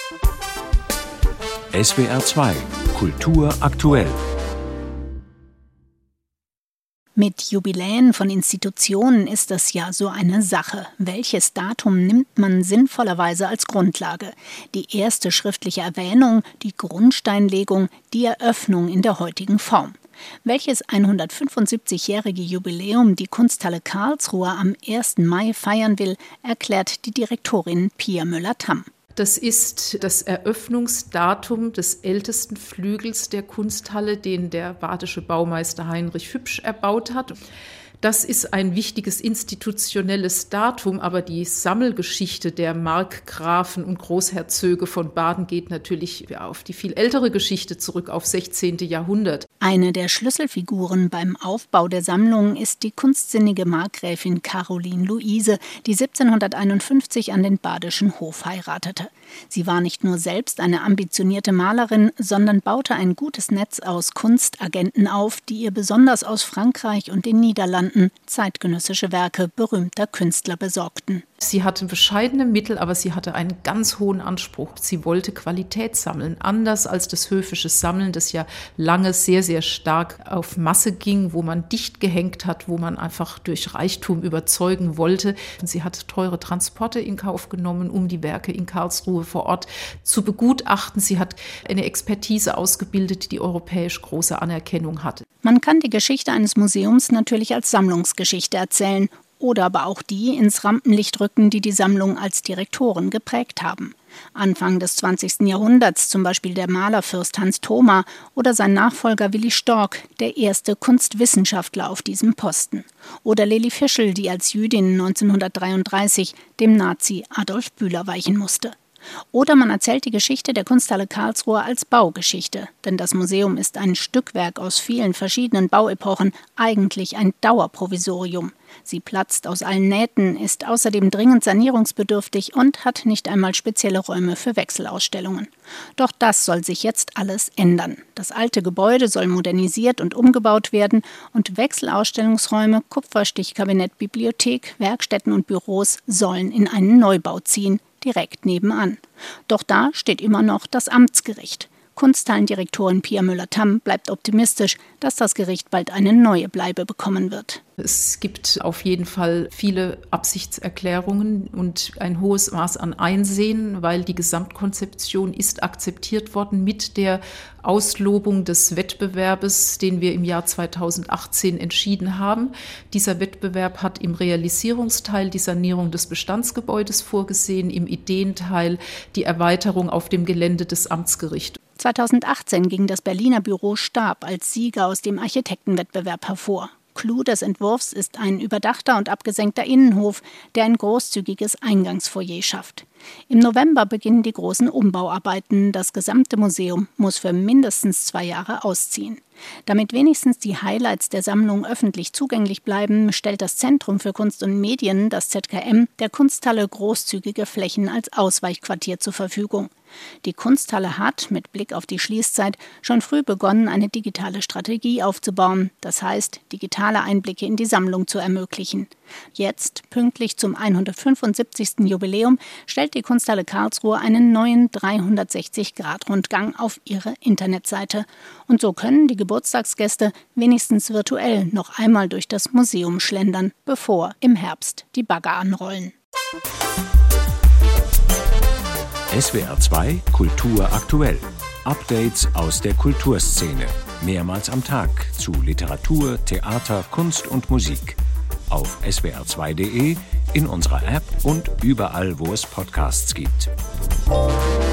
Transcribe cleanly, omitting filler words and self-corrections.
SWR 2 Kultur aktuell. Mit Jubiläen von Institutionen ist das ja so eine Sache. Welches Datum nimmt man sinnvollerweise als Grundlage? Die erste schriftliche Erwähnung, die Grundsteinlegung, die Eröffnung in der heutigen Form. Welches 175-jährige Jubiläum die Kunsthalle Karlsruhe am 1. Mai feiern will, erklärt die Direktorin Pia Müller-Tamm. Das ist das Eröffnungsdatum des ältesten Flügels der Kunsthalle, den der badische Baumeister Heinrich Hübsch erbaut hat. Das ist ein wichtiges institutionelles Datum, aber die Sammelgeschichte der Markgrafen und Großherzöge von Baden geht natürlich auf die viel ältere Geschichte zurück, auf 16. Jahrhundert. Eine der Schlüsselfiguren beim Aufbau der Sammlung ist die kunstsinnige Markgräfin Caroline Luise, die 1751 an den badischen Hof heiratete. Sie war nicht nur selbst eine ambitionierte Malerin, sondern baute ein gutes Netz aus Kunstagenten auf, die ihr besonders aus Frankreich und den Niederlanden zeitgenössische Werke berühmter Künstler besorgten. Sie hatte bescheidene Mittel, aber sie hatte einen ganz hohen Anspruch. Sie wollte Qualität sammeln, anders als das höfische Sammeln, das ja lange sehr, sehr stark auf Masse ging, wo man dicht gehängt hat, wo man einfach durch Reichtum überzeugen wollte. Sie hat teure Transporte in Kauf genommen, um die Werke in Karlsruhe vor Ort zu begutachten. Sie hat eine Expertise ausgebildet, die europäisch große Anerkennung hatte. Man kann die Geschichte eines Museums natürlich als Sammlungsgeschichte erzählen oder aber auch die ins Rampenlicht rücken, die die Sammlung als Direktoren geprägt haben. Anfang des 20. Jahrhunderts zum Beispiel der Malerfürst Hans Thoma oder sein Nachfolger Willi Storck, der erste Kunstwissenschaftler auf diesem Posten. Oder Lili Fischl, die als Jüdin 1933 dem Nazi Adolf Bühler weichen musste. Oder man erzählt die Geschichte der Kunsthalle Karlsruhe als Baugeschichte, denn das Museum ist ein Stückwerk aus vielen verschiedenen Bauepochen, eigentlich ein Dauerprovisorium. Sie platzt aus allen Nähten, ist außerdem dringend sanierungsbedürftig und hat nicht einmal spezielle Räume für Wechselausstellungen. Doch das soll sich jetzt alles ändern. Das alte Gebäude soll modernisiert und umgebaut werden und Wechselausstellungsräume, Kupferstichkabinett, Bibliothek, Werkstätten und Büros sollen in einen Neubau ziehen, direkt nebenan. Doch da steht immer noch das Amtsgericht. Kunsthallendirektorin Pia Müller-Tamm bleibt optimistisch, dass das Gericht bald eine neue Bleibe bekommen wird. Es gibt auf jeden Fall viele Absichtserklärungen und ein hohes Maß an Einsehen, weil die Gesamtkonzeption ist akzeptiert worden mit der Auslobung des Wettbewerbes, den wir im Jahr 2018 entschieden haben. Dieser Wettbewerb hat im Realisierungsteil die Sanierung des Bestandsgebäudes vorgesehen, im Ideenteil die Erweiterung auf dem Gelände des Amtsgerichts. 2018 ging das Berliner Büro Stab als Sieger aus dem Architektenwettbewerb hervor. Clou des Entwurfs ist ein überdachter und abgesenkter Innenhof, der ein großzügiges Eingangsfoyer schafft. Im November beginnen die großen Umbauarbeiten. Das gesamte Museum muss für mindestens 2 Jahre ausziehen. Damit wenigstens die Highlights der Sammlung öffentlich zugänglich bleiben, stellt das Zentrum für Kunst und Medien, das ZKM, der Kunsthalle großzügige Flächen als Ausweichquartier zur Verfügung. Die Kunsthalle hat, mit Blick auf die Schließzeit, schon früh begonnen, eine digitale Strategie aufzubauen, das heißt, digitale Einblicke in die Sammlung zu ermöglichen. Jetzt, pünktlich zum 175. Jubiläum, stellt die Kunsthalle Karlsruhe einen neuen 360-Grad-Rundgang auf ihre Internetseite. Und so können die Geburtstagsgäste wenigstens virtuell noch einmal durch das Museum schlendern, bevor im Herbst die Bagger anrollen. SWR 2 Kultur aktuell. Updates aus der Kulturszene. Mehrmals am Tag zu Literatur, Theater, Kunst und Musik. Auf swr2.de, in unserer App und überall, wo es Podcasts gibt.